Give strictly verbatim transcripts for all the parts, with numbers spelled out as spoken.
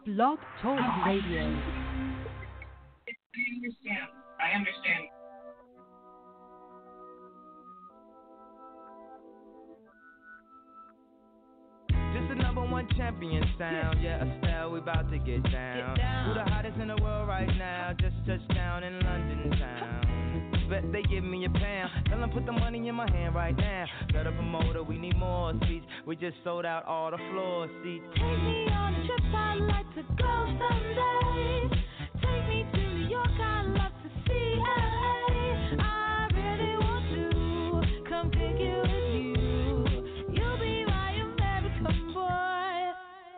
Blog Talk Radio. I understand. I understand. Just the number one champion sound. Yeah, Estelle, we about to get down. Get down. Who the hottest in the world right now? Just touched down in London town. Bet they give me a pound. Tell them put the money in my hand right now. Got a promoter, we need more seats. We just sold out all the floor seats. Take me on a trip, I'd like to go someday. Take me to New York, I'd love to see L A. I really want to come pick you with you. You'll be my American boy.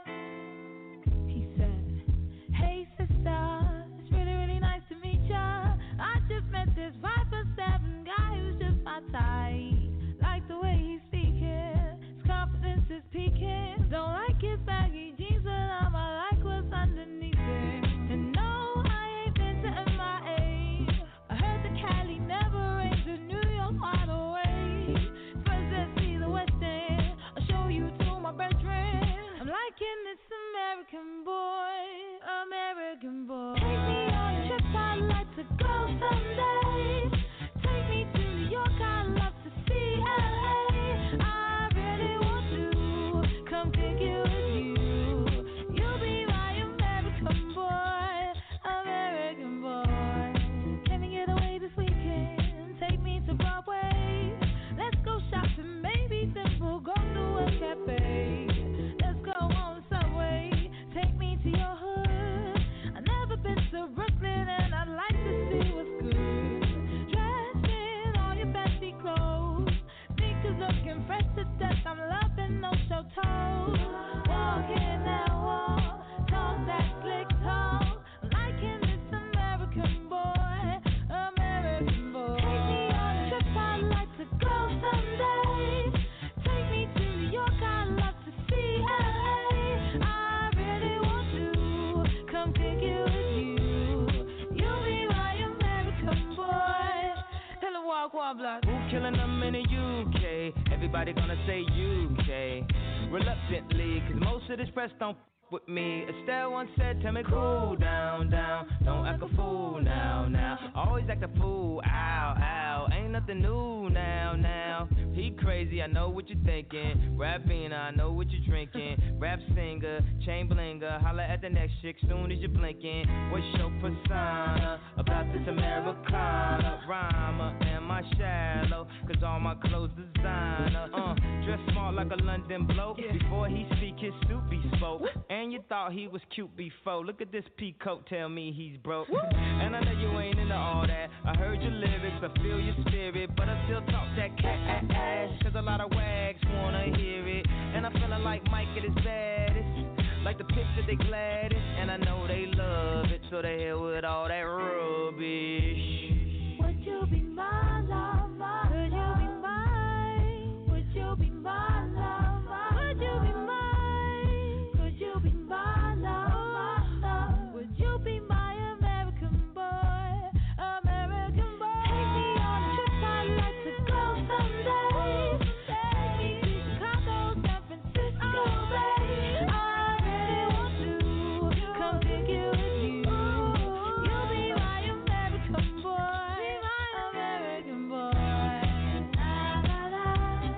He said, hey sister, it's really, really nice to meet ya. I just met this five foot seven guy who's just my type. Like the way he's speaking, his confidence is peaking. Don't like his baggy jeans, but I'ma like what's underneath it. And no, I ain't been to M I A. I heard the Cali never rains, the New York wide away. First let's see the West End, I'll show you to my bedroom. I'm liking this American boy, American boy. Take me on a trip, I'd like to go someday. Take me to New York, I'd love to see L A. I really want to come pick you with you. You'll be my American boy, American boy. Can we get away this weekend? Take me to Broadway. Let's go shopping, maybe then we'll go to a cafe. Let's go on the subway. Take me to your hood. I've never been to Brooklyn and I'd like to see what's good. Dressed in all your fancy clothes. Sneakers looking fresh to death. I'm loving no show toes. Walking that wall. Talk that slick talk. Liking this American boy. American boy. Take me on a trip, I'd like to go someday. Take me to New York, I'd love to see L A. I really want to come pick you with you. You'll be my American boy. Tell him walk one block. Who killing them in the U K? Everybody gonna say U K. Reluctantly, cause most of this press don't f- with me. Estelle once said, tell me cool down, down. Don't act a fool now, now. Always act a fool, ow, ow. Ain't nothing new now, now. He crazy, I know what you're thinking. Rapping, I know what you're drinking. Rap singer, chain blinger. Holla at the next chick soon as you're blinking. What's your persona about this Americana? Rhymer, am I shallow? Cause all my clothes designer. Uh, dress smart like a London bloke. Before he speak, his suit be spoke. And you thought he was cute before. Look at this peacoat, tell me he's broke. And I know you ain't into all that. I heard your lyrics, I feel your spirit. But I still talk that cat ass. Cause a lot of wags wanna hear it. And I'm feeling like Mike at his baddest. Like the picture they gladdest. And I know they love it. So they here with all that rubbish. Would you be my lover? Could you be mine? Would you be my lover? Would you be mine? Could you be my lover? Would you be my American boy? American boy. Take me on a trip, I'd like to go someday. Take me to Chicago, San Francisco, Bay. I really want to come pick you with you. You'll be my American boy, American boy. La, la, la,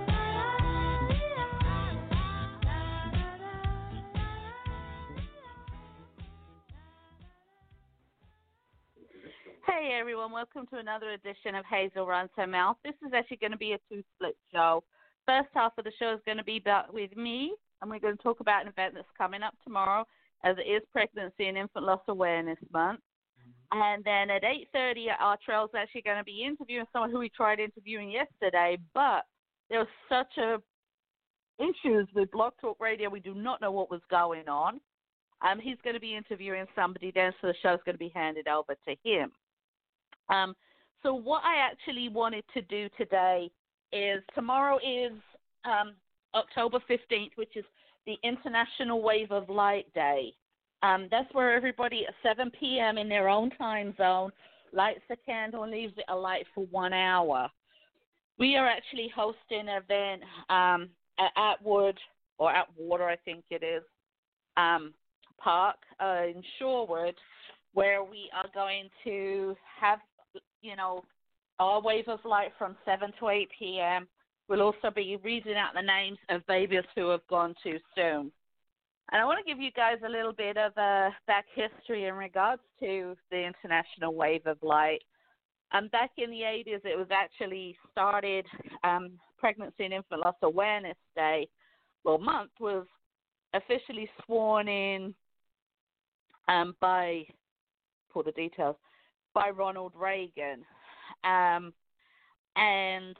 Hey everyone, welcome to another edition of Hazel Runs Her Mouth. This is actually going to be a two-split show. First half of the show is going to be about with me, and we're going to talk about an event that's coming up tomorrow, as it is Pregnancy and Infant Loss Awareness Month. And then at eight thirty, our trail's actually going to be interviewing someone who we tried interviewing yesterday, but there was such a issues with Blog Talk Radio, we do not know what was going on. Um, he's going to be interviewing somebody then, so the show's going to be handed over to him. Um, so what I actually wanted to do today is tomorrow is um, October fifteenth, which is the International Wave of Light Day. Um, that's where everybody at seven p.m. in their own time zone lights a candle and leaves it alight for one hour. We are actually hosting an event um, at Atwood, or Atwater, I think it is, um, Park uh, in Shorewood, where we are going to have, you know, our Wave of Light from seven to eight p.m. We'll also be reading out the names of babies who have gone too soon. And I want to give you guys a little bit of a back history in regards to the International Wave of Light. Um, back in the eighties, it was actually started, um, Pregnancy and Infant Loss Awareness Day, well, month was officially sworn in um, by, for the details, by Ronald Reagan. Um, and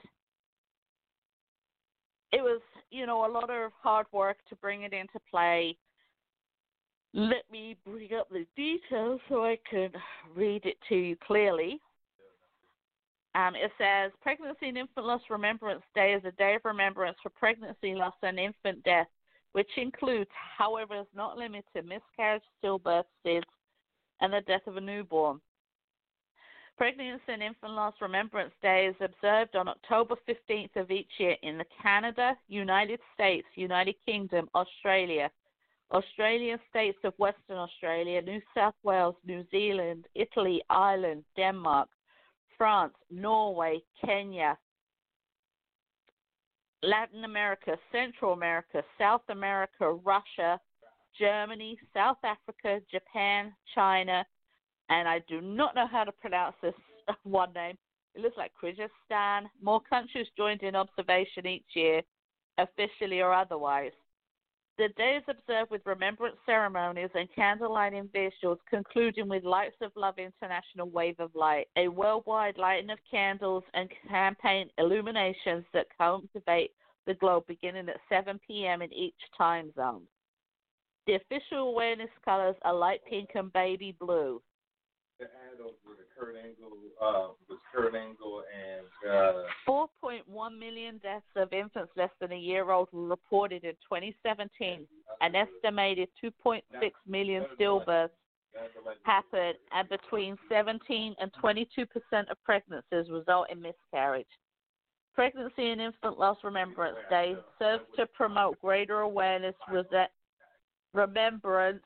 it was, you know, a lot of hard work to bring it into play. Let me bring up the details so I can read it to you clearly. Um, it says, Pregnancy and Infant Loss Remembrance Day is a day of remembrance for pregnancy loss and infant death, which includes, however, is not limited to miscarriage, stillbirth, S I D S, and the death of a newborn. Pregnancy and Infant Loss Remembrance Day is observed on October fifteenth of each year in the Canada, United States, United Kingdom, Australia, Australian states of Western Australia, New South Wales, New Zealand, Italy, Ireland, Denmark, France, Norway, Kenya, Latin America, Central America, South America, Russia, Germany, South Africa, Japan, China, and I do not know how to pronounce this one name. It looks like Kyrgyzstan. More countries joined in observation each year, officially or otherwise. The day is observed with remembrance ceremonies and candlelighting visuals, concluding with Lights of Love International Wave of Light, a worldwide lighting of candles and campaign illuminations that cultivate the globe beginning at seven p.m. in each time zone. The official awareness colors are light pink and baby blue. The ad over the Kurt Angle, uh, was Kurt Angle and uh, four point one million deaths of infants less than a year old were reported in twenty seventeen. An estimated two point six million stillbirths happened, and between seventeen and twenty-two percent of pregnancies result in miscarriage. Pregnancy and Infant Loss Remembrance Day serves to promote greater awareness, remembrance,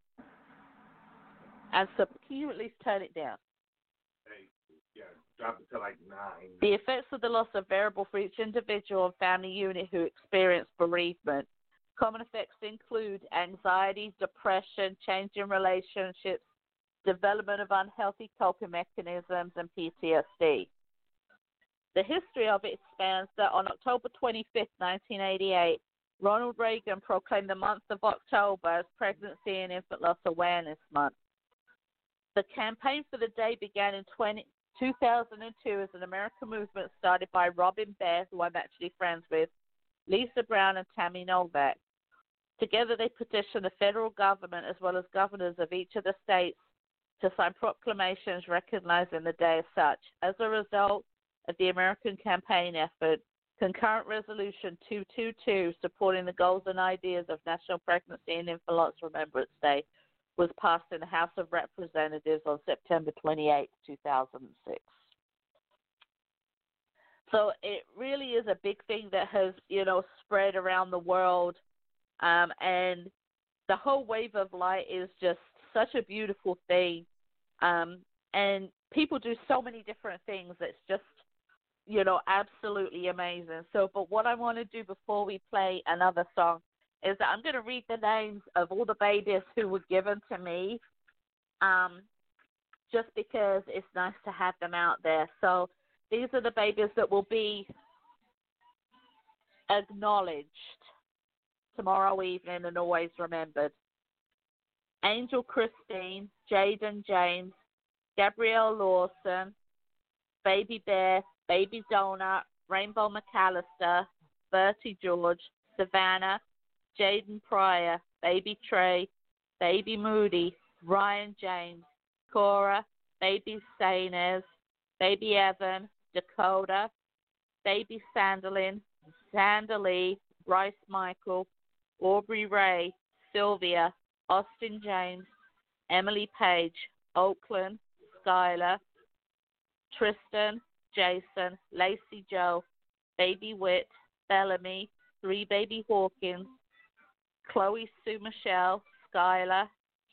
and so can you at least turn it down? yeah, drop it to like nine. The effects of the loss are variable for each individual and family unit who experience bereavement. Common effects include anxiety, depression, change in relationships, development of unhealthy coping mechanisms, and P T S D. The history of it spans that on October twenty-fifth, nineteen eighty-eight, Ronald Reagan proclaimed the month of October as Pregnancy and Infant Loss Awareness Month. The campaign for the day began in two thousand two as an American movement started by Robin Bear, who I'm actually friends with, Lisa Brown, and Tammy Novak. Together they petitioned the federal government as well as governors of each of the states to sign proclamations recognizing the day as such. As a result of the American campaign effort, Concurrent Resolution two twenty-two, supporting the goals and ideas of National Pregnancy and Infant Loss Remembrance Day, was passed in the House of Representatives on September twenty-eighth, two thousand six. So it really is a big thing that has, you know, spread around the world, um, and the whole Wave of Light is just such a beautiful thing, um, and people do so many different things. It's just, you know, absolutely amazing. So, but what I want to do before we play another song is that I'm going to read the names of all the babies who were given to me, um, just because it's nice to have them out there. So these are the babies that will be acknowledged tomorrow evening and always remembered. Angel Christine, Jaden James, Gabrielle Lawson, Baby Bear, Baby Donut, Rainbow McAllister, Bertie George, Savannah, Jaden Pryor, Baby Trey, Baby Moody, Ryan James, Cora, Baby Sainez, Baby Evan, Dakota, Baby Sandalin, Sandalee, Bryce Michael, Aubrey Ray, Sylvia, Austin James, Emily Page, Oakland, Skylar, Tristan, Jason, Lacey Joe, Baby Witt, Bellamy, Three Baby Hawkins, Chloe Sue Michelle, Skylar,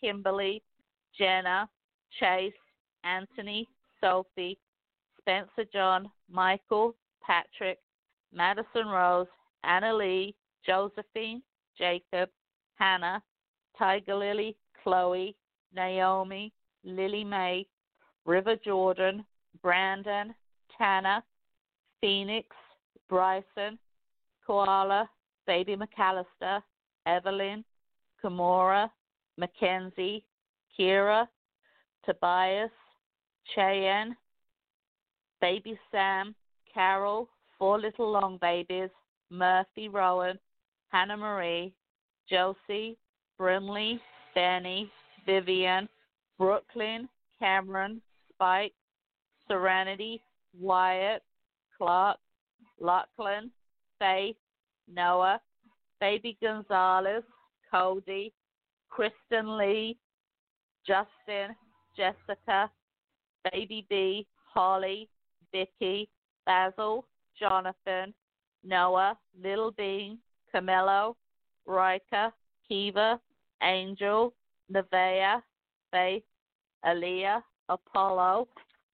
Kimberly, Jenna, Chase, Anthony, Sophie, Spencer John, Michael, Patrick, Madison Rose, Anna Lee, Josephine, Jacob, Hannah, Tiger Lily, Chloe, Naomi, Lily Mae, River Jordan, Brandon, Tanner, Phoenix, Bryson, Koala, Baby McAllister, Evelyn, Kimura, Mackenzie, Kira, Tobias, Cheyenne, Baby Sam, Carol, Four Little Long Babies, Murphy Rowan, Hannah Marie, Josie, Brimley, Benny, Vivian, Brooklyn, Cameron, Spike, Serenity, Wyatt, Clark, Lachlan, Faith, Noah, Baby Gonzalez, Cody, Kristen Lee, Justin, Jessica, Baby B, Holly, Vicky, Basil, Jonathan, Noah, Little Bean, Camelo, Rika, Kiva, Angel, Nevaeh, Faith, Aaliyah, Apollo,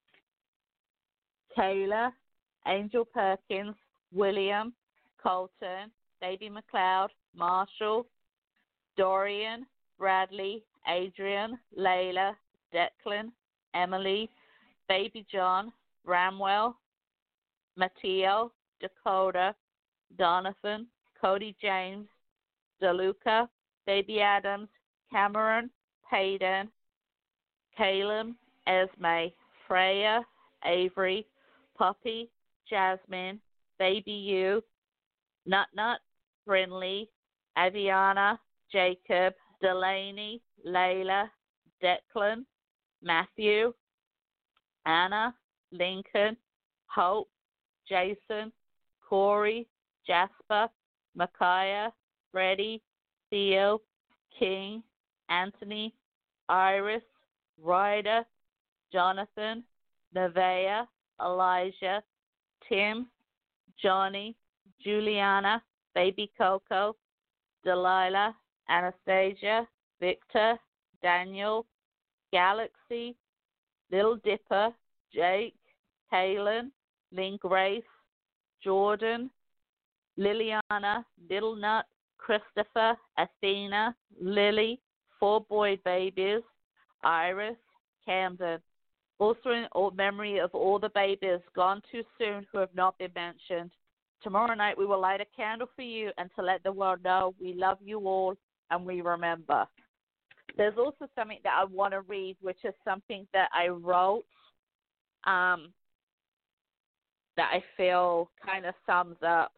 Taylor, Angel Perkins, William, Colton, Baby McLeod, Marshall, Dorian, Bradley, Adrian, Layla, Declan, Emily, Baby John, Bramwell, Mateo, Dakota, Donathan, Cody James, DeLuca, Baby Adams, Cameron, Payden, Caleb, Esme, Freya, Avery, Puppy, Jasmine, Baby You, Nut Nut, Brinley, Aviana, Jacob, Delaney, Layla, Declan, Matthew, Anna, Lincoln, Hope, Jason, Corey, Jasper, Micaiah, Freddie, Theo, King, Anthony, Iris, Ryder, Jonathan, Nevaeh, Elijah, Tim, Johnny, Juliana, Baby Coco, Delilah, Anastasia, Victor, Daniel, Galaxy, Little Dipper, Jake, Kaylin, Lynn Grace, Jordan, Liliana, Little Nut, Christopher, Athena, Lily, Four Boy Babies, Iris, Camden. Also in memory of all the babies gone too soon who have not been mentioned. Tomorrow night we will light a candle for you and to let the world know we love you all and we remember. There's also something that I want to read, which is something that I wrote um, that I feel kind of sums up,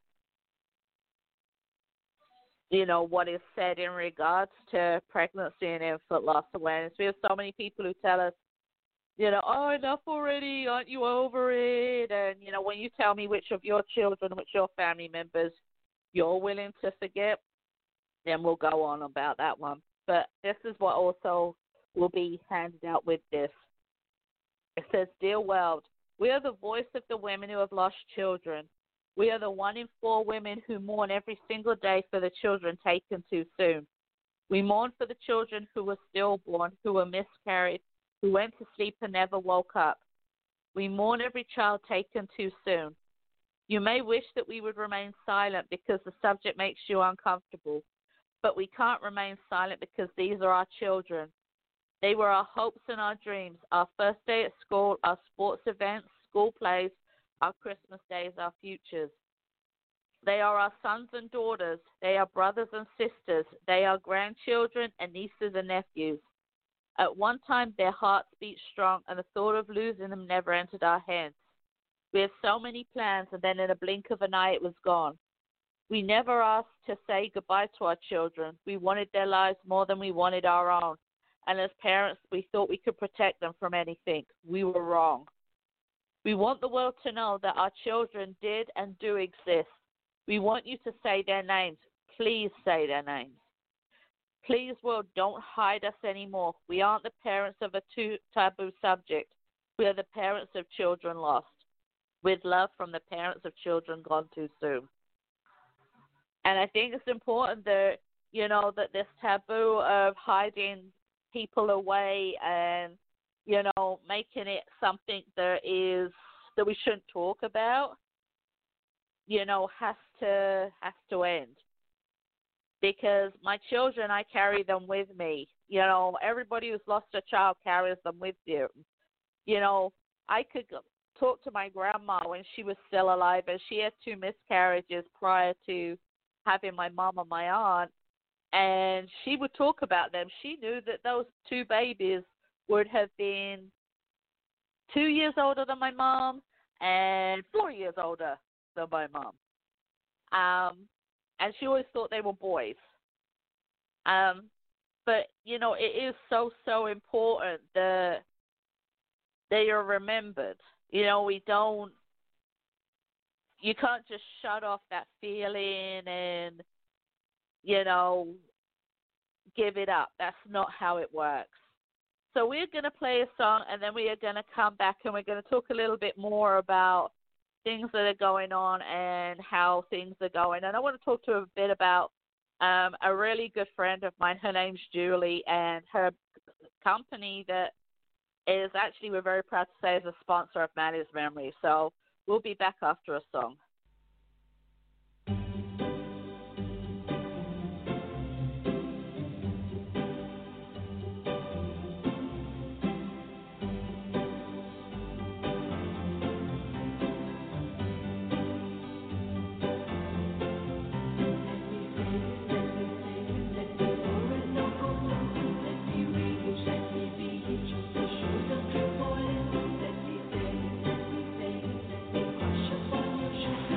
you know, what is said in regards to pregnancy and infant loss awareness. We have so many people who tell us, you know, oh, enough already, aren't you over it? And, you know, when you tell me which of your children, which your family members you're willing to forget, then we'll go on about that one. But this is what also will be handed out with this. It says, Dear world, we are the voice of the women who have lost children. We are the one in four women who mourn every single day for the children taken too soon. We mourn for the children who were stillborn, who were miscarried, who went to sleep and never woke up. We mourn every child taken too soon. You may wish that we would remain silent because the subject makes you uncomfortable, but we can't remain silent because these are our children. They were our hopes and our dreams, our first day at school, our sports events, school plays, our Christmas days, our futures. They are our sons and daughters. They are brothers and sisters. They are grandchildren and nieces and nephews. At one time, their hearts beat strong, and the thought of losing them never entered our heads. We had so many plans, and then in a blink of an eye, it was gone. We never asked to say goodbye to our children. We wanted their lives more than we wanted our own. And as parents, we thought we could protect them from anything. We were wrong. We want the world to know that our children did and do exist. We want you to say their names. Please say their names. Please, world, don't hide us anymore. We aren't the parents of a too taboo subject. We are the parents of children lost. With love from the parents of children gone too soon. And I think it's important that, you know, that this taboo of hiding people away and, you know, making it something that is that we shouldn't talk about, you know, has to has to end. Because my children, I carry them with me. You know, everybody who's lost a child carries them with you. You know, I could go, talk to my grandma when she was still alive, and she had two miscarriages prior to having my mom and my aunt, and she would talk about them. She knew that those two babies would have been two years older than my mom and four years older than my mom. Um, and she always thought they were boys. Um, but, you know, it is so, so important that they are remembered. You know, we don't, you can't just shut off that feeling and, you know, give it up. That's not how it works. So we're going to play a song, and then we are going to come back and we're going to talk a little bit more about things that are going on and how things are going. And I want to talk to you a bit about um, a really good friend of mine. Her name's Julie, and her company that is actually, we're very proud to say, is a sponsor of Maddie's Memory. So we'll be back after a song. Let me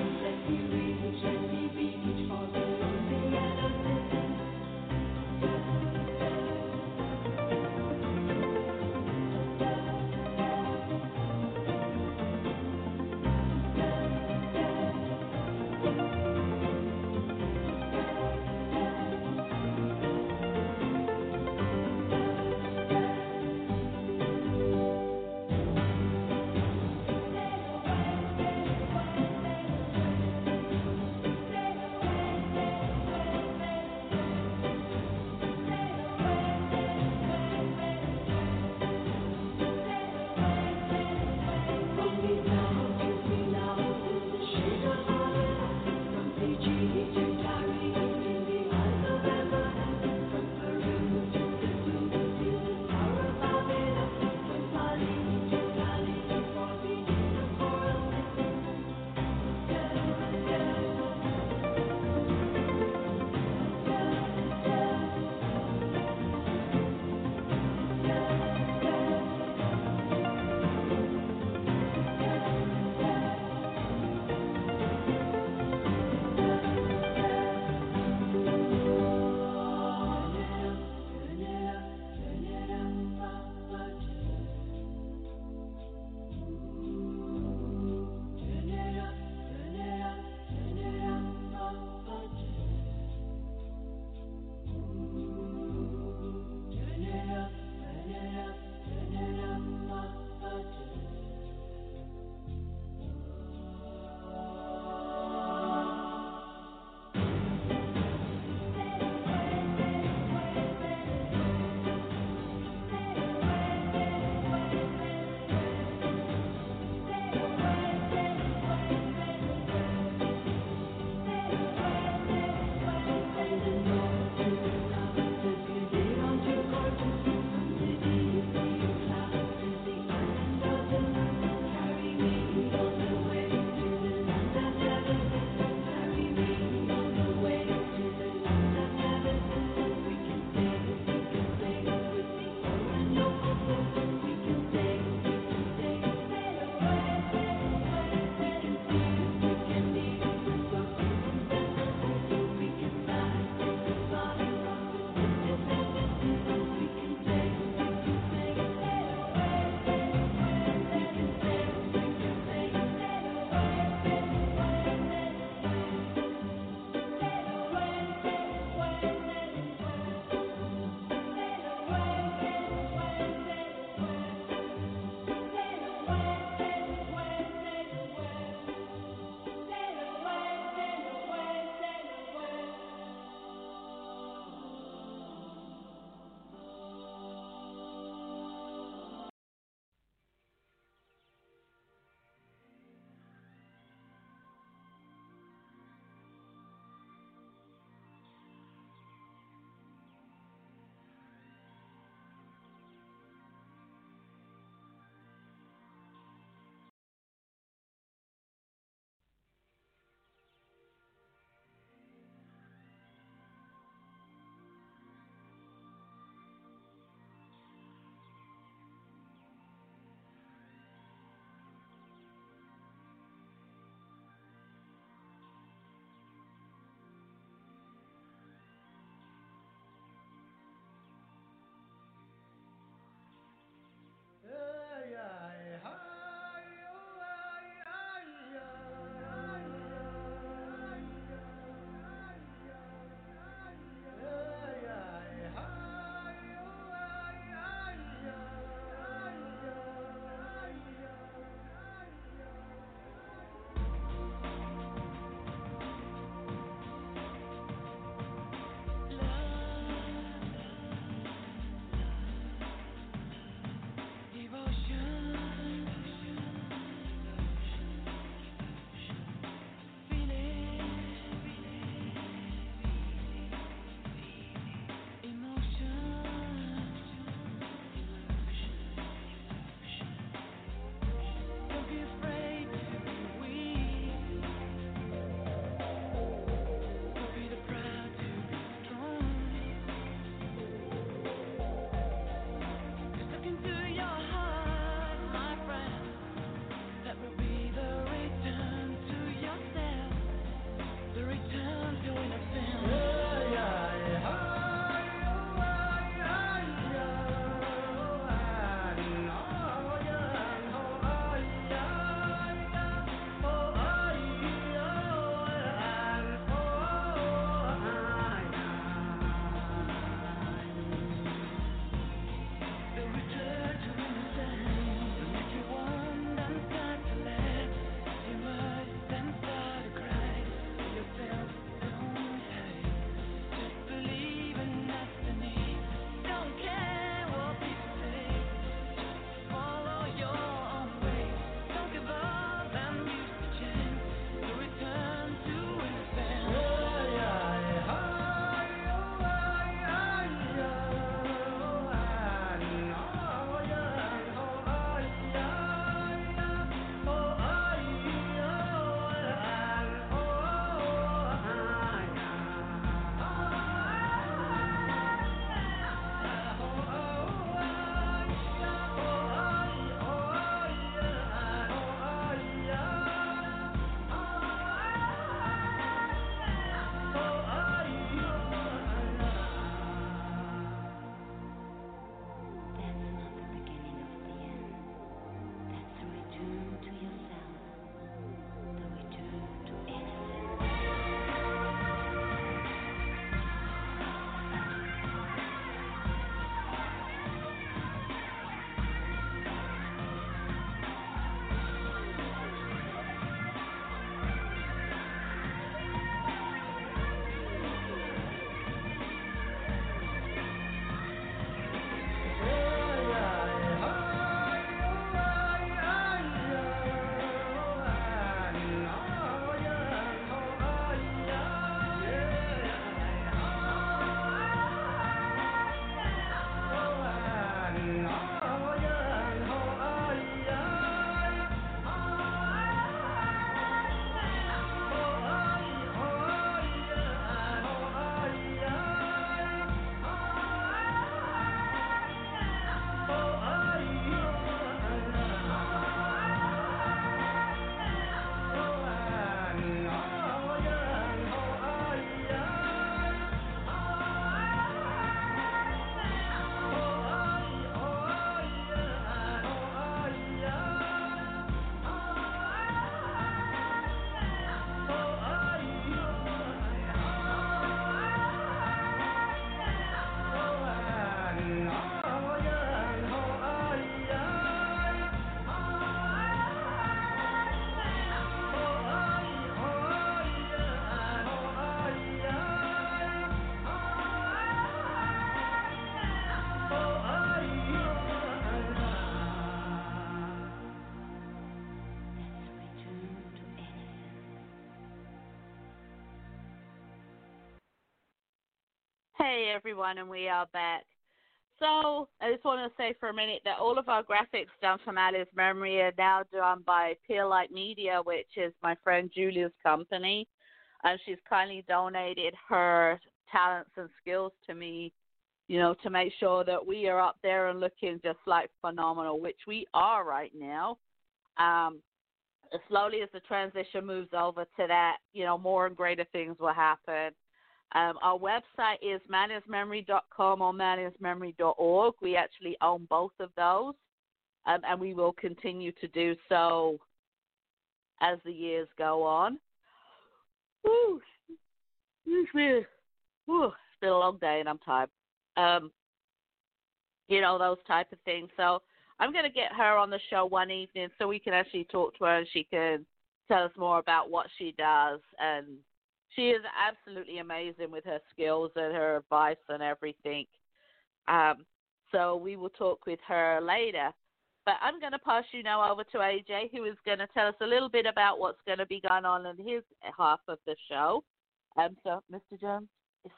everyone, and we are back. So I just want to say for a minute that all of our graphics done from Ali's Memory are now done by Peer Light Media, which is my friend Julia's company. And she's kindly donated her talents and skills to me, you know, to make sure that we are up there and looking just like phenomenal, which we are right now. Um, slowly as the transition moves over to that, you know, more and greater things will happen. Um, our website is manis memory dot com or manis memory dot org. We actually own both of those, um, and we will continue to do so as the years go on. Woo. It's been, woo, it's been a long day, and I'm tired. Um, you know, those type of things. So I'm going to get her on the show one evening so we can actually talk to her and she can tell us more about what she does. And she is absolutely amazing with her skills and her advice and everything. Um, so we will talk with her later. But I'm going to pass you now over to A J, who is going to tell us a little bit about what's going to be going on in his half of the show. Um, so, Mister Jones, it's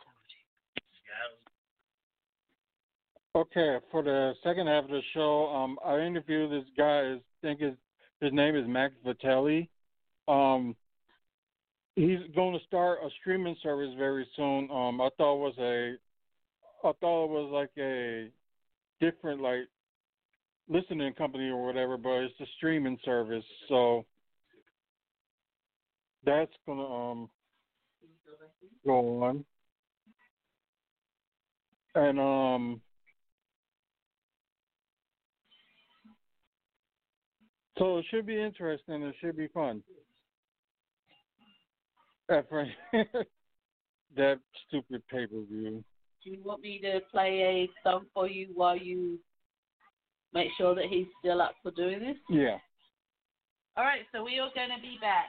over to you. Okay, for the second half of the show, um, I interviewed this guy. I think his his name is Max Vitelli. Um, he's going to start a streaming service very soon. Um, I thought it was a, I thought it was like a different like listening company or whatever, but it's a streaming service. So that's gonna um go on, and um. So it should be interesting. It should be fun. After that stupid pay-per-view. Do you want me to play a song for you while you make sure that he's still up for doing this? Yeah. All right, so we are going to be back.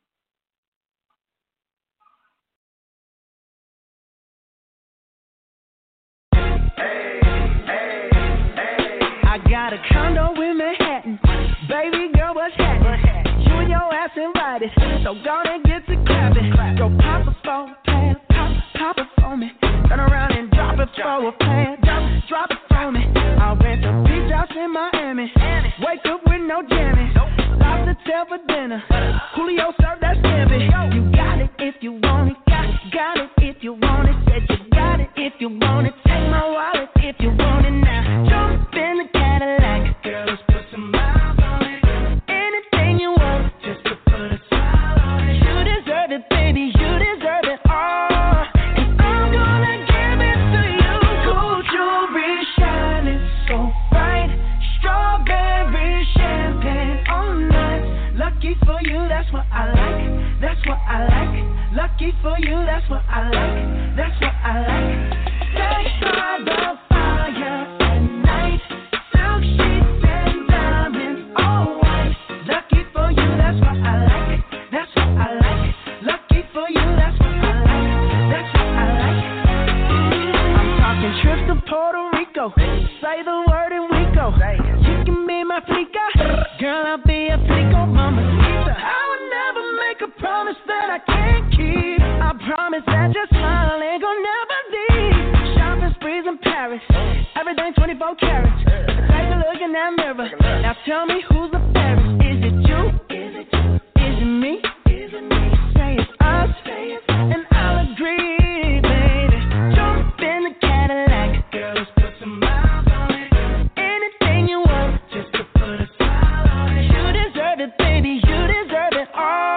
Hey, hey, hey. I got a condo in Manhattan. Baby girl, what's happening? You and your ass invited, so go and get to clapping. Go pop a phone, plan, pop, pop it for me. Turn around and drop it for a plan, drop, drop it for me. I'll rent a beach house in Miami. Wake up with no jammies. Lobster tail for dinner. Julio served that scampi. You got it if you want it. Got, got it if you want it. Said you got it if you want it. Take my wallet if you want it now. Jump in the Cadillac. Girl, let's put some miles on it. Anything you want, just to put a smile on it. You deserve it, baby. You deserve it all. And I'm gonna give it to you. Gold jewelry shining so bright. Strawberry champagne all night. Lucky for you, that's what I like. That's what I like. Lucky for you, that's what I like. That's what I like. Stay by the fire at night. Silk sheets and diamonds all white. Lucky for you, that's what I like. That's what I like. Lucky for you, that's what I like. That's what I like. I'm talking trips to Puerto Rico. Say the word and we go. You can be my flica. Girl, I'll be a flico, mamacita. I would never make a promise that I can't keep. I promise that your smile ain't gonna never leave. Shopping sprees in Paris, everything twenty-four carats. Take a look in that mirror. Now tell me who's the fairest. Is it you? Is it you? Is it me? Is it me? Say it's us, and I'll agree, baby. Jump in the Cadillac, girl, let's put some miles on it. Anything you want, just to put a smile on it. You deserve it, baby. You deserve it all.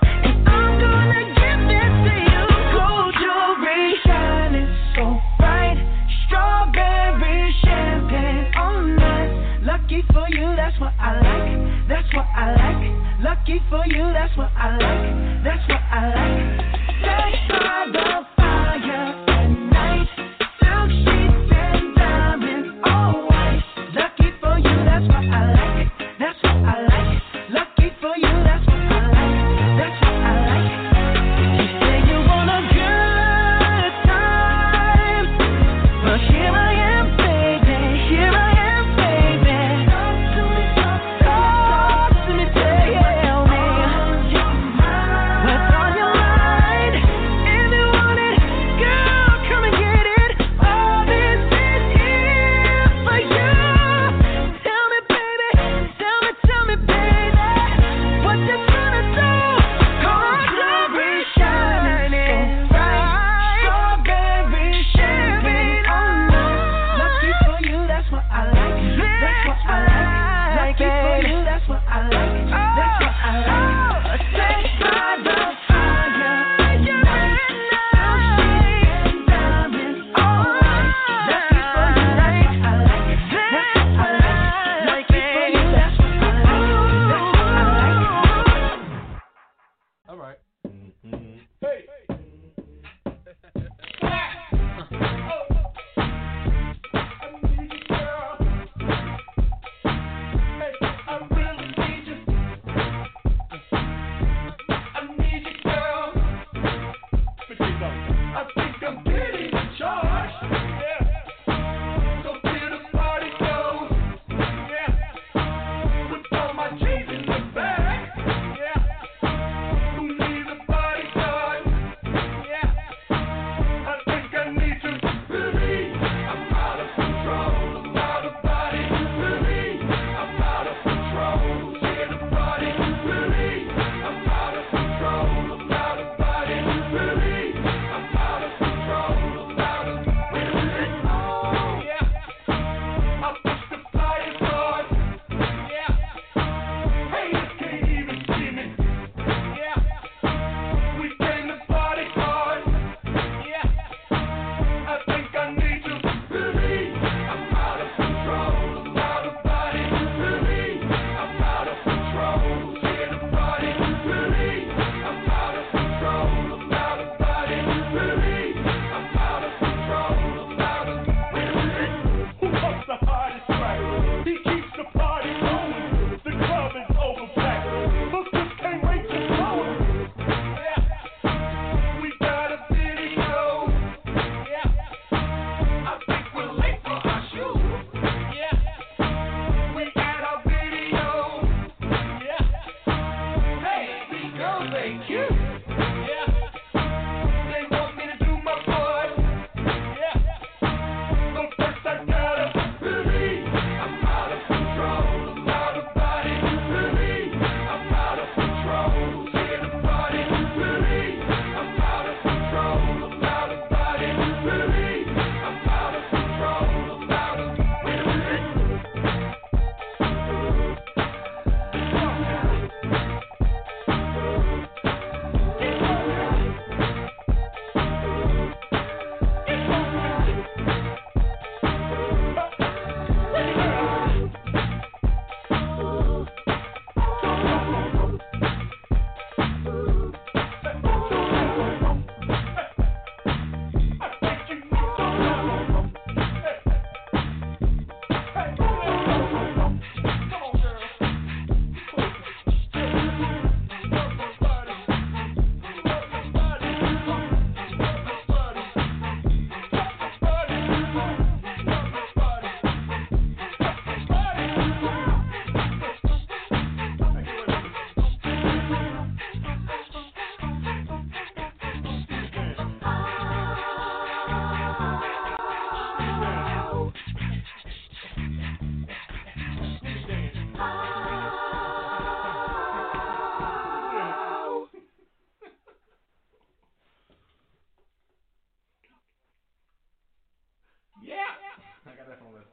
Lucky for you, that's what I like. That's what I like. Lucky for you, that's what I like. That's what I like. Stay by the fire at night. Silk sheets and diamonds all white. Lucky for you, that's what I like. That's what I like. Lucky for you, that's what I like. That's what I like. You say you want a good time, but here I am, baby. Here I am. What's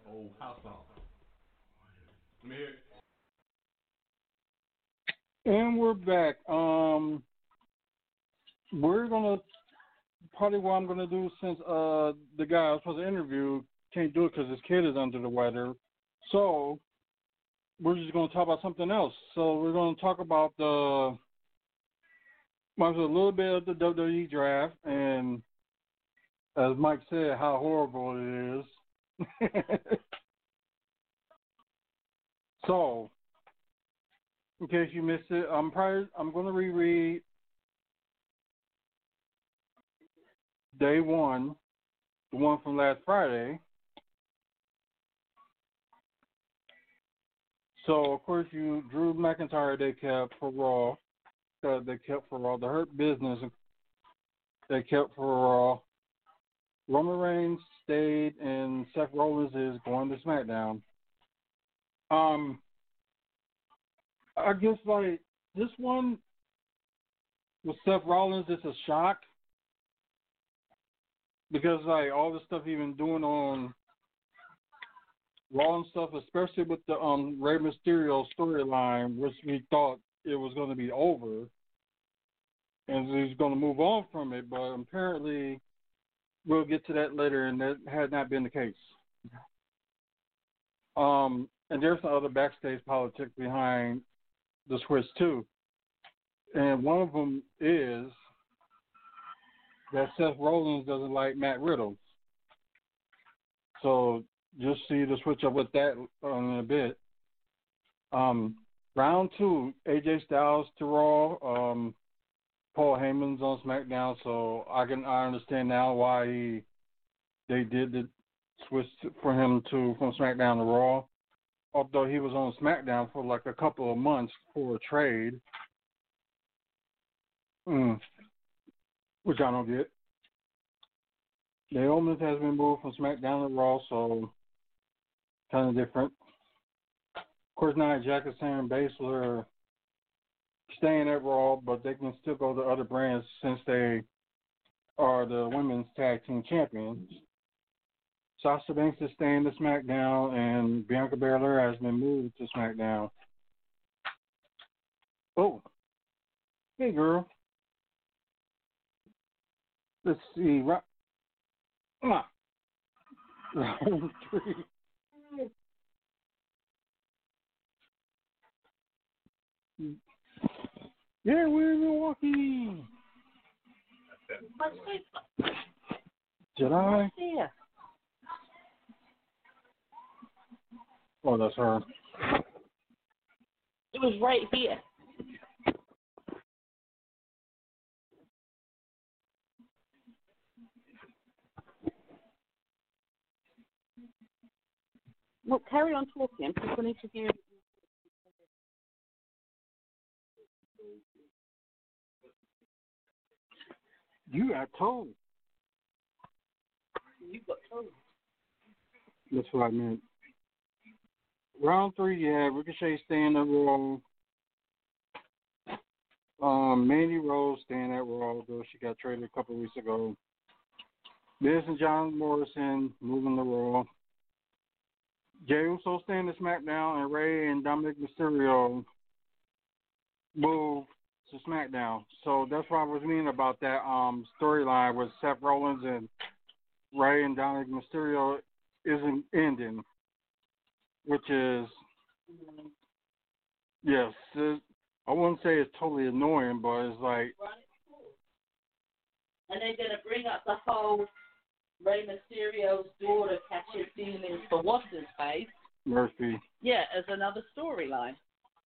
Old house song. Let me hear it. And we're back. Um, we're gonna probably what I'm gonna do since uh the guy I was supposed to interview can't do it because his kid is under the weather. So we're just gonna talk about something else. So we're gonna talk about the well, a little bit of the W W E draft, and as Mike said, how horrible it is. So, in case you missed it, I'm probably I'm going to reread day one, the one from last Friday. So, of course, you Drew McIntyre they kept for Raw. Uh, they kept for Raw. The Hurt Business they kept for Raw. Roman Reigns stayed, and Seth Rollins is going to SmackDown. Um, I guess like this one with Seth Rollins, it's a shock because like all the stuff he's been doing on Raw and stuff, especially with the um Rey Mysterio storyline, which we thought it was going to be over, and he's going to move on from it, but apparently we'll get to that later, and that had not been the case. Um, and there's some other backstage politics behind the switch too, and one of them is that Seth Rollins doesn't like Matt Riddle. So just see the switch up with that in a bit. Um, round two, A J Styles to Raw. Um, Paul Heyman's on SmackDown, so I can I understand now why he, they did the switch for him to from SmackDown to Raw. Although he was on SmackDown for like a couple of months for a trade, mm. which I don't get. Naomi has been moved from SmackDown to Raw, so kind of different. Of course, Nia Jax and Sam Baszler staying at Raw, but they can still go to other brands since they are the women's tag team champions. Sasha Banks is staying to SmackDown, and Bianca Belair has been moved to SmackDown. Oh, hey girl. Let's see. Round three. Yeah, we're in Milwaukee. Did I? Yeah. Oh, that's her. It was right here. Well, carry on talking. People need to hear. You got told. You got told. That's what I meant. Round three, yeah, Ricochet staying at Raw. Um, Mandy Rose staying at Raw, though she got traded a couple of weeks ago. Miz and John Morrison moving to Raw. Jey Uso staying to SmackDown, and Rey and Dominic Mysterio moved to SmackDown. So that's what I was meaning about that um storyline with Seth Rollins and Rey and Dominic Mysterio isn't ending, which is, yes, it, I wouldn't say it's totally annoying, but it's like. And they're going to bring up the whole Rey Mysterio's daughter catching feelings for what's his face. Murphy. Yeah, as another storyline.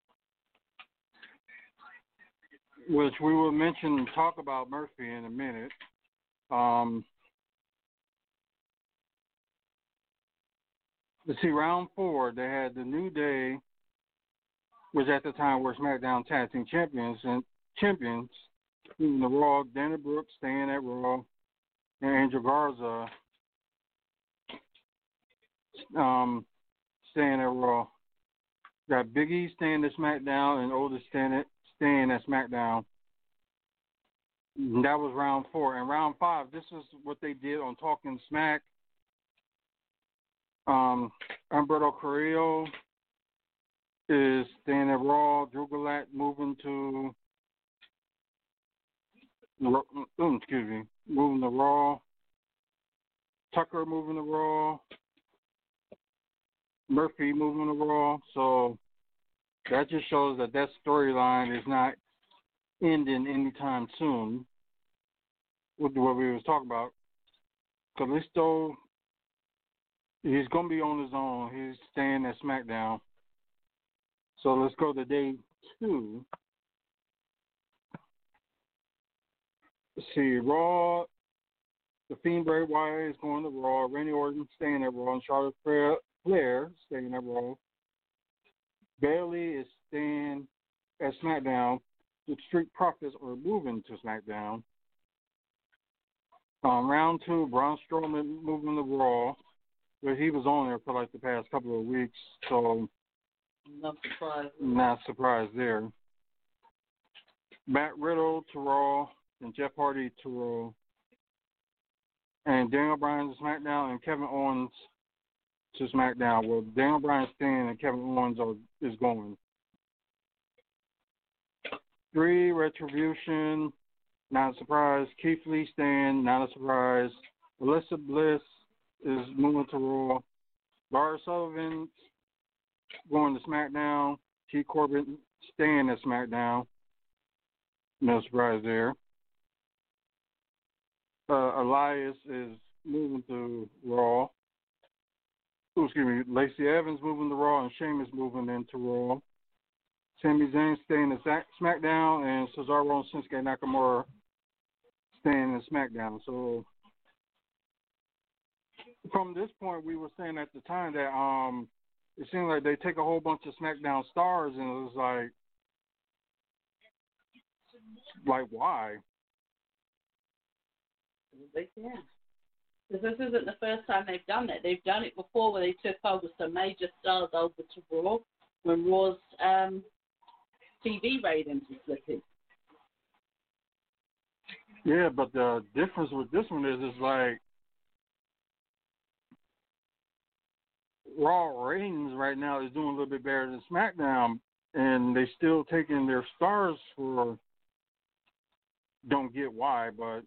Which we will mention, talk about Murphy in a minute. Um, let's see, round four, they had the New Day, which at the time were SmackDown Tag Team Champions, and champions, in the Raw, Dana Brooks staying at Raw, and Angel Garza um, staying at Raw. Got Big E staying at SmackDown and Otis staying, staying at SmackDown. And that was round four. And round five, this is what they did on Talking Smack. Um, Humberto Carrillo is staying at Raw. Drew Gulak moving to, oh, excuse me, moving to Raw. Tucker moving to Raw. Murphy moving to Raw. So that just shows that that storyline is not ending anytime soon with what we was talking about. Kalisto, he's going to be on his own. He's staying at SmackDown. So let's go to day two. Let's see, Raw, The Fiend Bray Wyatt is going to Raw. Randy Orton staying at Raw. And Charlotte Flair staying at Raw. Bayley is staying at SmackDown. The Street Profits are moving to SmackDown. Um, round two, Braun Strowman moving to Raw. But he was on there for like the past couple of weeks, so not surprised. Not surprised there. Matt Riddle to Raw and Jeff Hardy to Raw. And Daniel Bryan to SmackDown and Kevin Owens to SmackDown. Well, Daniel Bryan's staying and Kevin Owens are, is going. Three, Retribution, not a surprise. Keith Lee staying, not a surprise. Alexa Bliss is moving to Raw. Lars Sullivan going to SmackDown. T. Corbin staying at SmackDown. No surprise there. Uh, Elias is moving to Raw. Oh, excuse me. Lacey Evans moving to Raw and Sheamus moving into Raw. Sami Zayn staying at SmackDown and Cesaro and Shinsuke Nakamura staying at SmackDown. So from this point, we were saying at the time that um, it seemed like they take a whole bunch of SmackDown stars and it was like, like why? They can. Because this isn't the first time they've done that. They've done it before where they took over some major stars over to Raw when Raw's um, T V ratings were slipping. Yeah, but the difference with this one is, is like Raw ratings right now is doing a little bit better than SmackDown, and they still taking their stars for, don't get why, but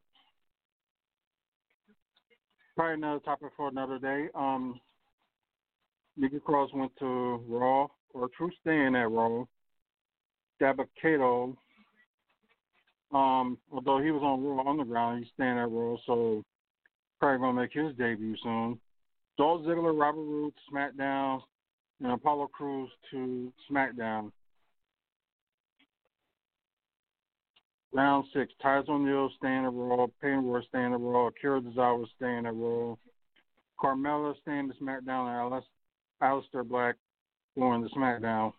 probably another topic for another day. Um, Nikki Cross went to Raw, or True staying at Raw. Dabba-Kato, um, although he was on Raw Underground, he's staying at Raw, so probably going to make his debut soon. Dolph Ziggler, Robert Roode, SmackDown, and Apollo Crews to SmackDown. Round six, Tyson O'Neil staying at Raw, Peyton Royce staying at Raw, Akira Tozawa staying at Raw, Carmella staying to SmackDown, and Aleister Black going to SmackDown.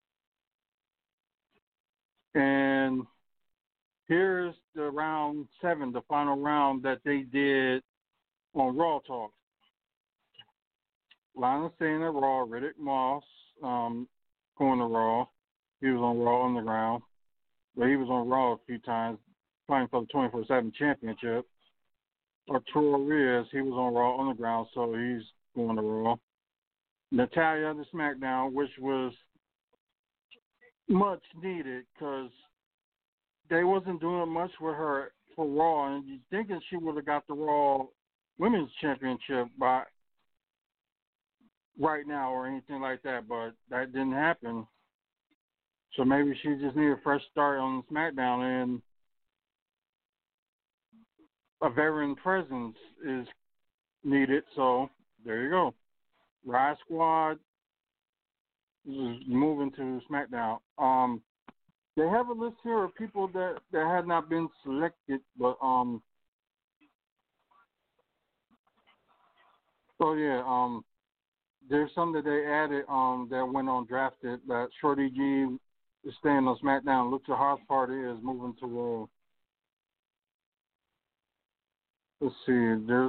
And here's the round seven, the final round that they did on Raw Talk. Lana staying at Raw, Riddick Moss um, going to Raw. He was on Raw Underground. But he was on Raw a few times, fighting for the twenty-four seven championship. Arturo Reyes, he was on Raw Underground, so he's going to Raw. Natalya to SmackDown, which was much needed because they wasn't doing much with her for Raw, and you're thinking she would have got the Raw Women's Championship by right now or anything like that, but that didn't happen. So maybe she just needed a fresh start on SmackDown, and a veteran presence is needed. So there you go. Riot Squad is moving to SmackDown. Um, they have a list here of people that, that had not been selected, but um, oh yeah, um, there's some that they added um that went undrafted. That Shorty G is staying on SmackDown. Lucha House Party is moving to Raw. Let's see, there's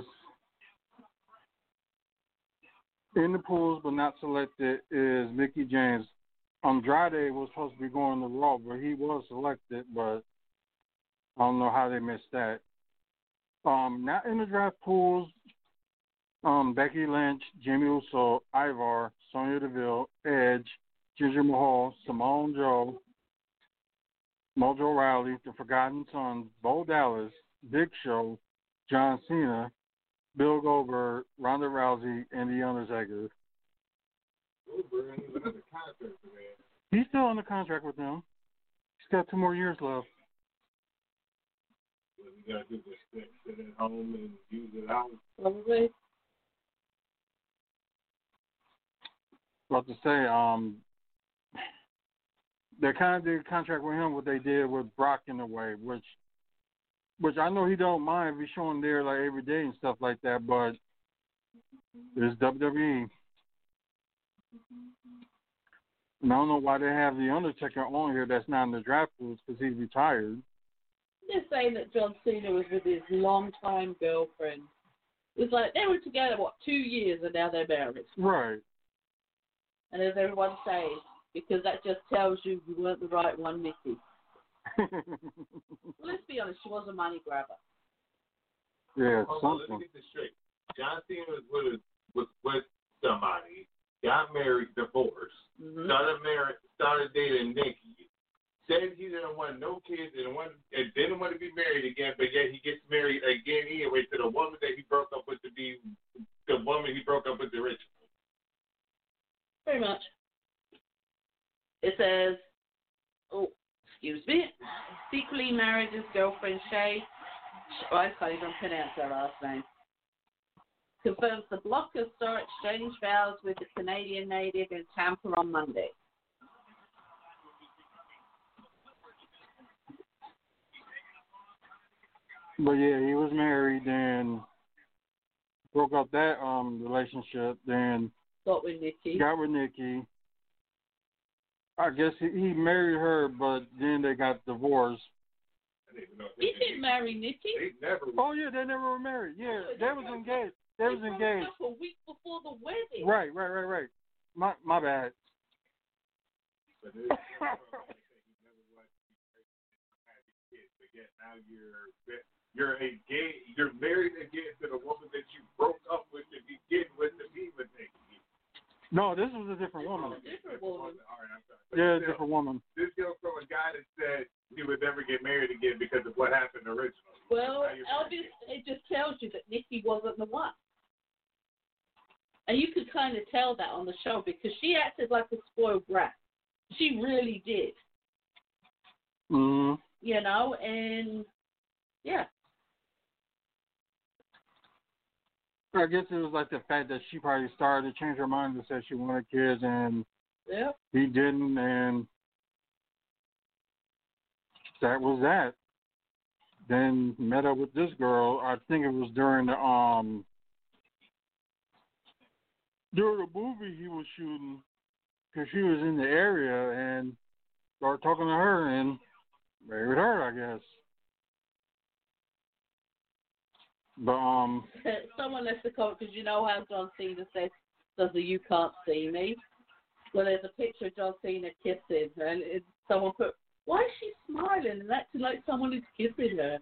in the pools but not selected is Mickey James. Andrade was supposed to be going to Raw, but he was selected, but I don't know how they missed that. Um, not in the draft pools. Um, Becky Lynch, Jimmy Uso, Ivar, Sonya Deville, Edge, Ginger Mahal, Simone Joe, Mojo Rawley, The Forgotten Sons, Bo Dallas, Big Show, John Cena, Bill Goldberg, Ronda Rousey, and The Undertaker. Goldberg ain't even under contract, man. He's still under contract with them. He's got two more years left. What you gotta do is sit, sit at home and use it out. Probably. About to say, um, they kind of did a contract with him what they did with Brock in a way, which, which I know he don't mind if he's showing there like every day and stuff like that, but it's W W E. And I don't know why they have the Undertaker on here that's not in the draft list because he's retired. They're saying that John Cena was with his longtime girlfriend. It's like they were together, what, two years and now they're married. Right. And as everyone says, because that just tells you you weren't the right one, Nikki. Well, let's be honest, she was a money grabber. Yeah, Hold on, something. let me get this straight. John Cena was with, was with somebody, got married, divorced, Mm-hmm. started married, started dating Nikki, said he didn't want no kids, didn't want, and didn't want to be married again, but yet he gets married again anyway to the woman that he broke up with to be the woman he broke up with originally. Pretty much. It says, oh, excuse me, secretly married his girlfriend Shay. Oh, I can't even pronounce her last name. Confirms the Blockers saw exchange vows with the Canadian native in Tampa on Monday. But yeah, he was married and broke up that um relationship. Then Got with Nikki. got with Nikki. I guess he, he married her, but then they got divorced. I didn't even know He didn't marry Nikki. They never. Oh yeah, they never were married. Yeah, No, they was broke engaged. They They was broke engaged. up a week before the wedding. Right, right, right, right. My my bad. But it, never wanted to be married and have kids. But yet now you're you're engaged. You're married again to the woman that you broke up with to begin with to be with Nikki. No, this was a different This woman. was a different woman. All right, I'm sorry. But Yeah, a still, different woman. This goes from a guy that said he would never get married again because of what happened originally. Well, Now you're obviously, it just tells you that Nikki wasn't the one. And you could kind of tell that on the show because she acted like a spoiled brat. She really did. Mm-hmm. You know, and yeah. I guess it was like the fact that she probably started to change her mind and said she wanted kids, and Yeah. he didn't, and that was that. Then met up with this girl. I think it was during the um during the movie he was shooting, because she was in the area, and started talking to her and married her, I guess. But um, Someone left the comment because you know how John Cena says, "Does the you can't see me?" Well, there's a picture of John Cena kissing, and it, someone put, "Why is she smiling and acting like someone is kissing her?"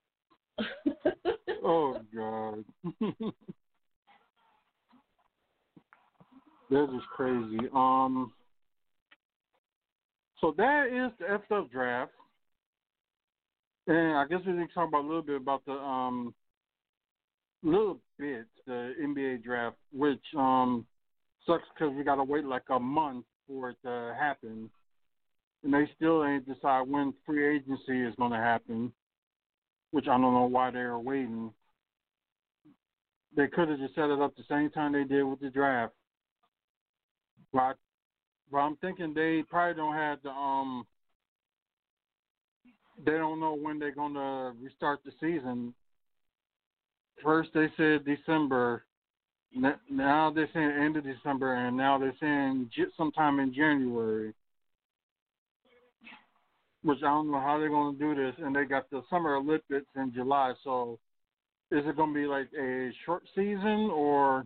oh God, this is crazy. Um, so that is the F F draft, and I guess we can talk about a little bit about the um. little bit the N B A draft, which um sucks because we gotta wait like a month for it to happen, and they still ain't decide when free agency is gonna happen, which I don't know why they're waiting. They could have just set it up the same time they did with the draft, but but I'm thinking they probably don't have the um they don't know when they're gonna restart the season. First they said December, now they're saying end of December, and now they're saying sometime in January, which I don't know how they're going to do this. And they got the Summer Olympics in July, so is it going to be like a short season, or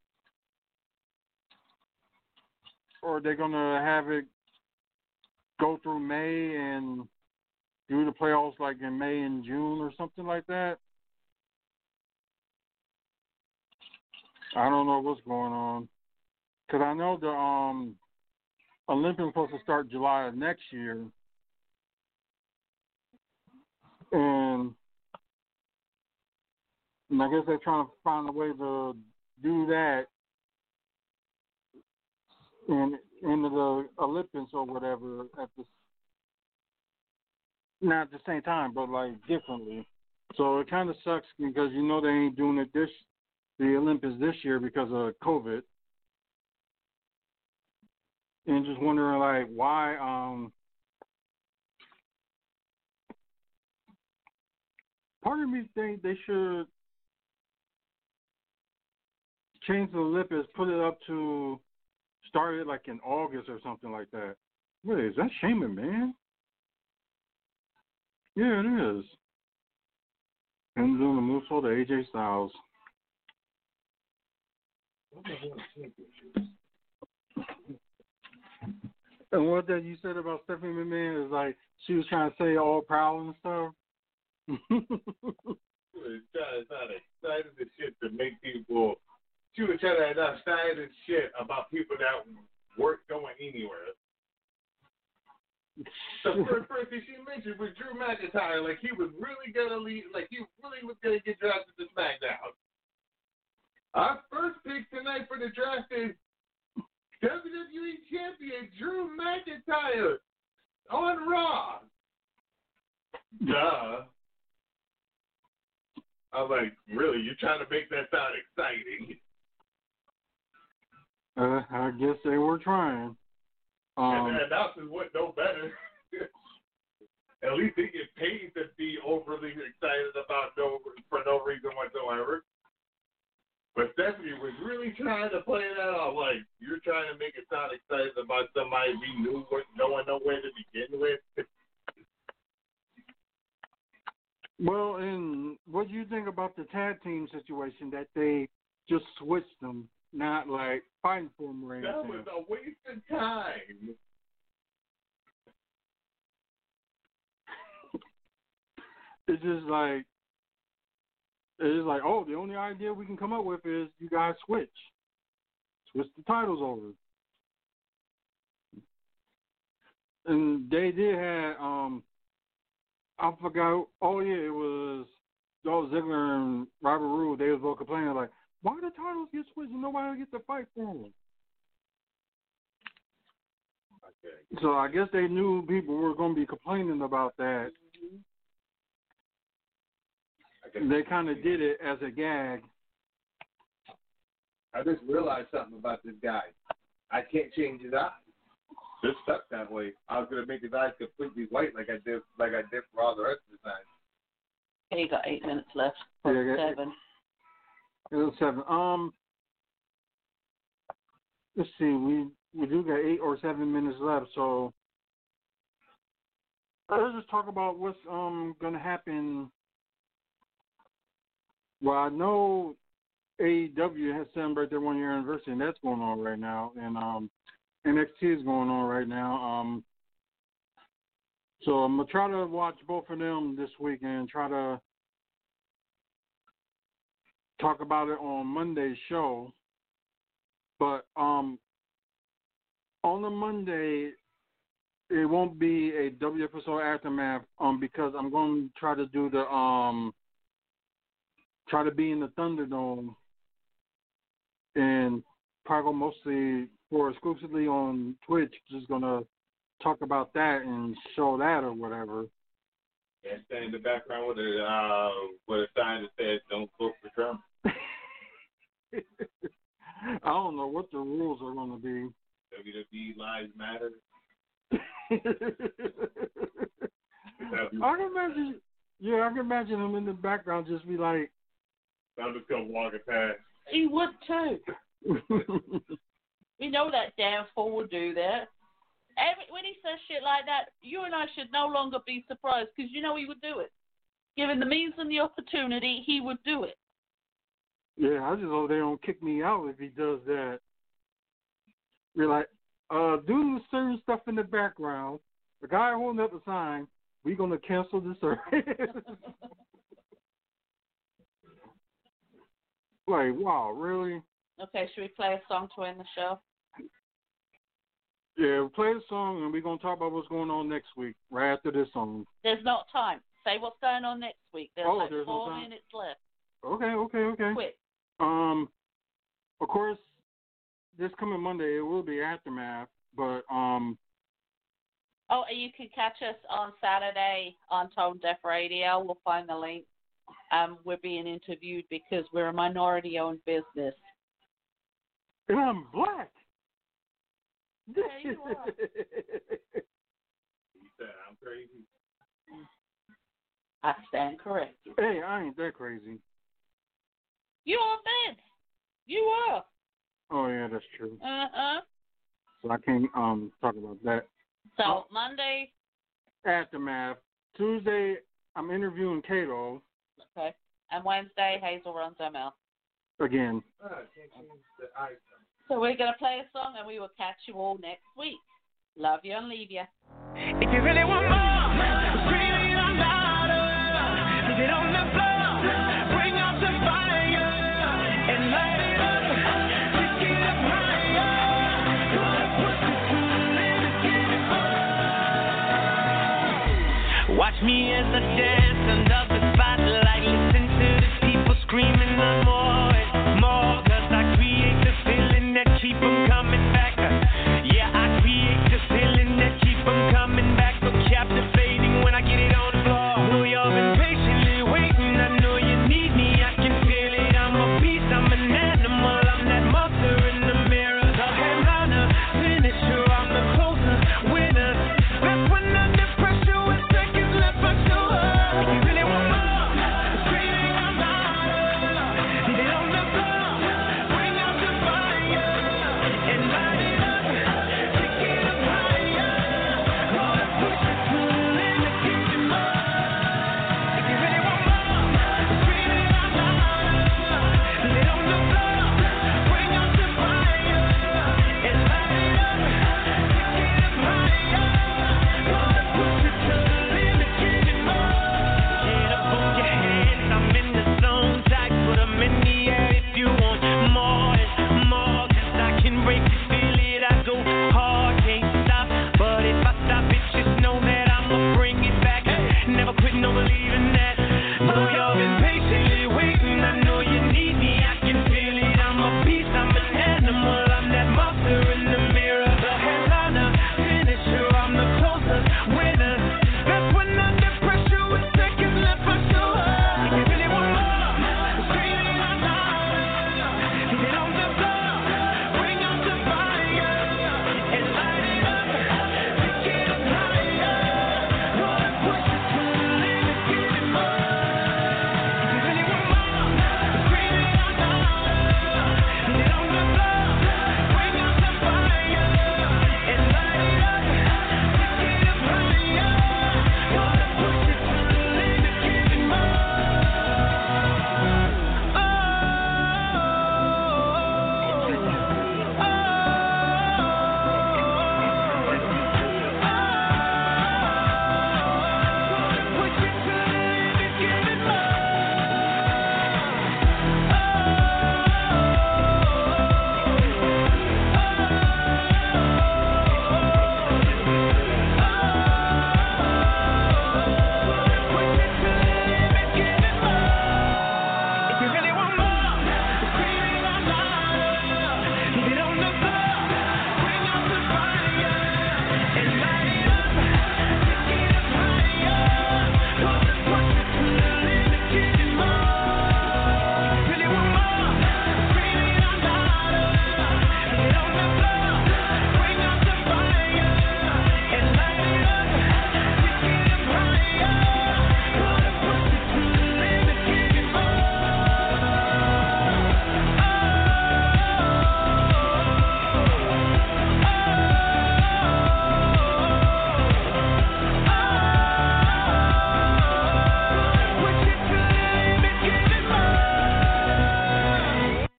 or are they going to have it go through May and do the playoffs like in May and June or something like that? I don't know what's going on. Because I know the um, Olympics supposed to start July of next year. And, and I guess they're trying to find a way to do that in into the Olympics or whatever at the not at the same time, but like differently. So it kind of sucks because you know they ain't doing it this the Olympics this year because of COVID. And just wondering like why um part of me think they should change the Olympics, put it up to start it like in August or something like that. Wait, is that Shaman, man? Yeah, it is. And doing the move for the A J Styles. And what that you said about Stephanie McMahon is like she was trying to say all proud and stuff. She was trying to sound excited as shit to make people. She was trying to sound excited as shit about people that weren't going anywhere. The first person she mentioned was Drew McIntyre, like he was really gonna leave, like he really was gonna get drafted to SmackDown. Our first pick tonight for the draft is W W E Champion Drew McIntyre on Raw. Duh. I was like, really? You're trying to make that sound exciting? Uh, I guess they were trying. Um, and the announcers wouldn't know better. At least they get paid to be overly excited about no for no reason whatsoever. But Stephanie was really trying to play that off like you're trying to make it sound excited about somebody we knew no one know where to begin with. Well, and what do you think about the tag team situation that they just switched them, not like fighting for them or anything? That was a waste of time. It's just like it's like, oh, the only idea we can come up with is you guys switch. Switch the titles over. And they did have um I forgot oh yeah, it was Dolph Ziggler and Robert Roode, they was both complaining like, why the titles get switched and nobody gets to fight for them? Okay. So I guess they knew people were going to be complaining about that. They kind of did it as a gag. I just realized something about this guy. I can't change his eyes. They're stuck that way. I was gonna make his eyes completely white, like I did, like I did for all the rest of the time. Okay, you got eight minutes left. For yeah, seven. It was seven. Um, let's see. We we do got eight or seven minutes left, so let's just talk about what's um gonna happen. Well, I know A E W has celebrated their one year anniversary, and that's going on right now, and um, N X T is going on right now. Um, so I'm gonna try to watch both of them this week and try to talk about it on Monday's show. But um, on the Monday, it won't be a W episode aftermath um because I'm going to try to do the um. try to be in the Thunderdome and probably mostly for exclusively on Twitch, just going to talk about that and show that or whatever. And stand in the background with a, uh, with a sign that says, don't vote for Trump. I don't know what the rules are going to be. W W E Lives Matter. I can imagine, yeah, I can imagine him in the background just be like, I'm just going to walk it past. He would too. We know that damn fool would do that. Every, when he says shit like that, you and I should no longer be surprised because you know he would do it. Given the means and the opportunity, he would do it. Yeah, I just hope they don't kick me out if he does that. You're like, uh, doing certain stuff in the background, the guy holding up the sign, we're going to cancel the service. Like, wow, really? Okay, should we play a song to end the show? Yeah, we'll play the song, and we're going to talk about what's going on next week, right after this song. There's not time. Say what's going on next week. There's Oh, like there's no four time? minutes left. Okay, okay, okay. Quick. Um, of course, this coming Monday, it will be Aftermath, but, um... Oh, you can catch us on Saturday on Tone Deaf Radio. We'll find the link. Um, we're being interviewed because we're a minority-owned business. And I'm black. Yeah, you are. You said I'm crazy. I stand corrected. Hey, I ain't that crazy. You are, Ben. You are. Oh, yeah, that's true. Uh-uh. So I can't um talk about that. So, Oh. Monday. Aftermath. Tuesday, I'm interviewing Kato. Okay. And Wednesday, Hazel runs M L. Again. Uh, can't change the icon. So we're going to play a song, and we will catch you all next week. Love you and leave you. If you really want more, scream it out louder. Leave it on the floor, bring out the fire and light it up. Lift it up higher. Gonna put this fool in the skin. Watch me as I dance another